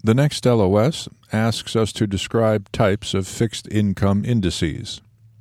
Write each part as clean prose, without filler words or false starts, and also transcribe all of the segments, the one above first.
The next LOS asks us to describe types of fixed income indices.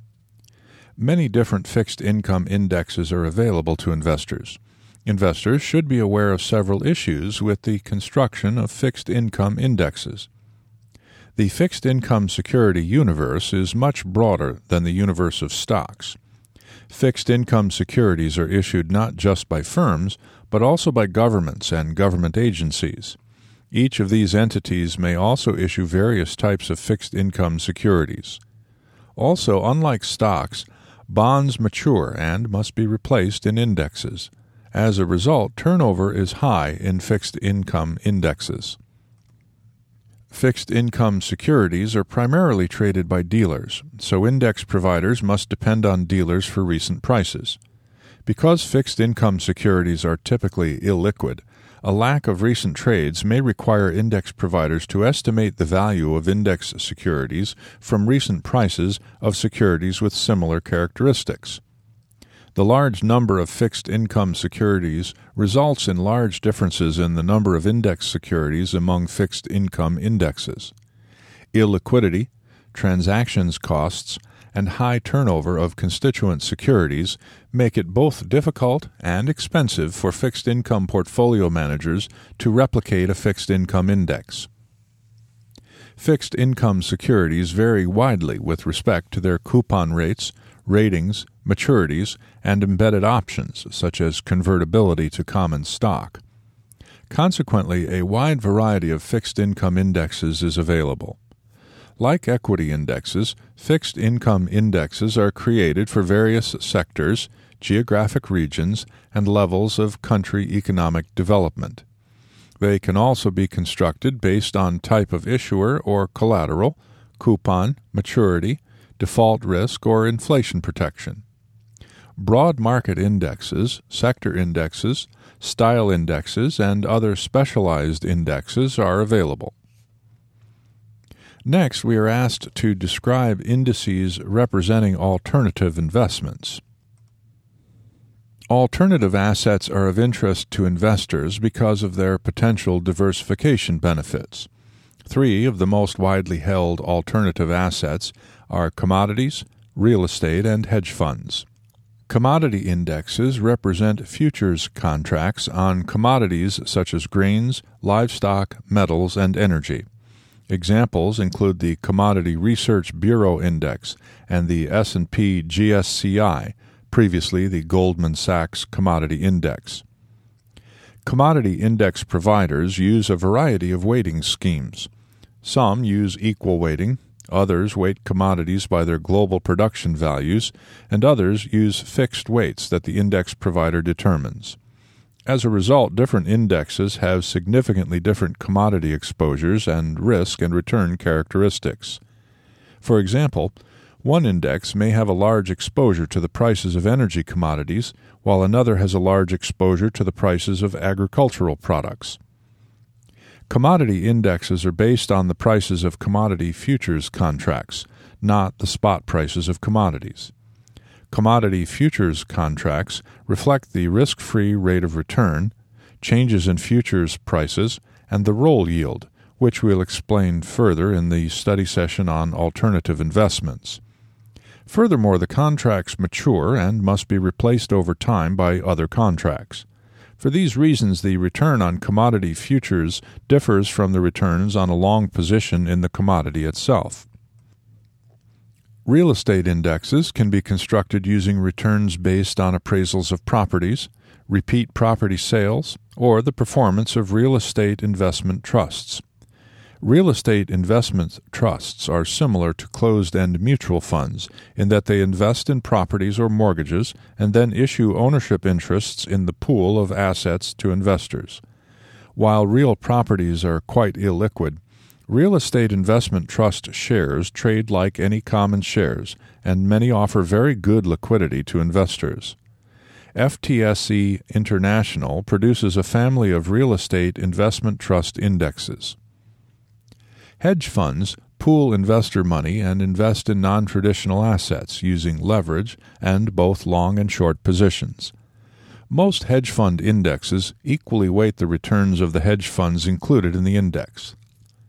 Many different fixed income indexes are available to investors. Investors should be aware of several issues with the construction of fixed income indexes. The fixed income security universe is much broader than the universe of stocks. Fixed income securities are issued not just by firms, but also by governments and government agencies. Each of these entities may also issue various types of fixed income securities. Also, unlike stocks, bonds mature and must be replaced in indexes. As a result, turnover is high in fixed income indexes. Fixed income securities are primarily traded by dealers, so index providers must depend on dealers for recent prices. Because fixed income securities are typically illiquid, a lack of recent trades may require index providers to estimate the value of index securities from recent prices of securities with similar characteristics. The large number of fixed income securities results in large differences in the number of index securities among fixed income indexes. Illiquidity, transactions costs, and high turnover of constituent securities make it both difficult and expensive for fixed income portfolio managers to replicate a fixed income index. Fixed income securities vary widely with respect to their coupon rates, ratings, maturities, and embedded options, such as convertibility to common stock. Consequently, a wide variety of fixed income indexes is available. Like equity indexes, fixed income indexes are created for various sectors, geographic regions, and levels of country economic development. They can also be constructed based on type of issuer or collateral, coupon, maturity, default risk, or inflation protection. Broad market indexes, sector indexes, style indexes, and other specialized indexes are available. Next, we are asked to describe indices representing alternative investments. Alternative assets are of interest to investors because of their potential diversification benefits. Three of the most widely held alternative assets are commodities, real estate, and hedge funds. Commodity indexes represent futures contracts on commodities such as grains, livestock, metals, and energy. Examples include the Commodity Research Bureau Index and the S&P GSCI, previously the Goldman Sachs Commodity Index. Commodity index providers use a variety of weighting schemes. Some use equal weighting, others weight commodities by their global production values, and others use fixed weights that the index provider determines. As a result, different indexes have significantly different commodity exposures and risk and return characteristics. For example, one index may have a large exposure to the prices of energy commodities, while another has a large exposure to the prices of agricultural products. Commodity indexes are based on the prices of commodity futures contracts, not the spot prices of commodities. Commodity futures contracts reflect the risk-free rate of return, changes in futures prices, and the roll yield, which we'll explain further in the study session on alternative investments. Furthermore, the contracts mature and must be replaced over time by other contracts. For these reasons, the return on commodity futures differs from the returns on a long position in the commodity itself. Real estate indexes can be constructed using returns based on appraisals of properties, repeat property sales, or the performance of real estate investment trusts. Real estate investment trusts are similar to closed-end mutual funds in that they invest in properties or mortgages and then issue ownership interests in the pool of assets to investors. While real properties are quite illiquid, real estate investment trust shares trade like any common shares, and many offer very good liquidity to investors. FTSE International produces a family of real estate investment trust indexes. Hedge funds pool investor money and invest in non-traditional assets using leverage and both long and short positions. Most hedge fund indexes equally weight the returns of the hedge funds included in the index.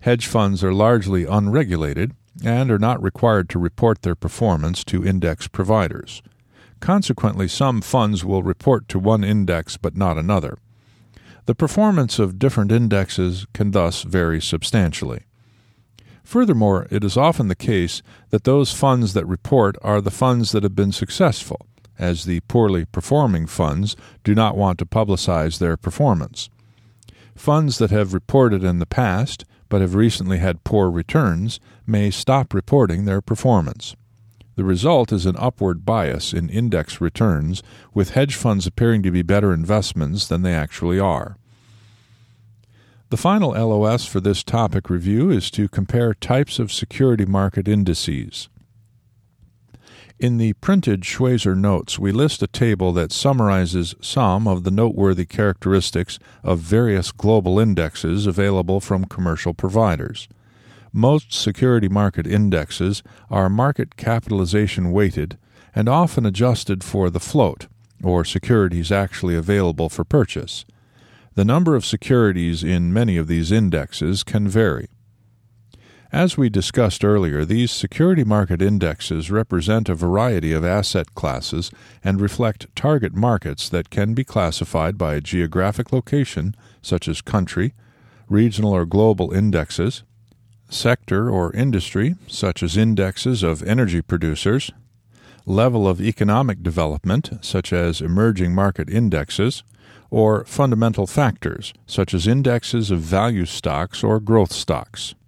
Hedge funds are largely unregulated and are not required to report their performance to index providers. Consequently, some funds will report to one index but not another. The performance of different indexes can thus vary substantially. Furthermore, it is often the case that those funds that report are the funds that have been successful, as the poorly performing funds do not want to publicize their performance. Funds that have reported in the past but have recently had poor returns may stop reporting their performance. The result is an upward bias in index returns, with hedge funds appearing to be better investments than they actually are. The final LOS for this topic review is to compare types of security market indices. In the printed Schweizer notes, we list a table that summarizes some of the noteworthy characteristics of various global indexes available from commercial providers. Most security market indexes are market capitalization weighted and often adjusted for the float, or securities actually available for purchase. The number of securities in many of these indexes can vary. As we discussed earlier, these security market indexes represent a variety of asset classes and reflect target markets that can be classified by geographic location, such as country, regional or global indexes, sector or industry, such as indexes of energy producers, level of economic development, such as emerging market indexes, or fundamental factors, such as indexes of value stocks or growth stocks.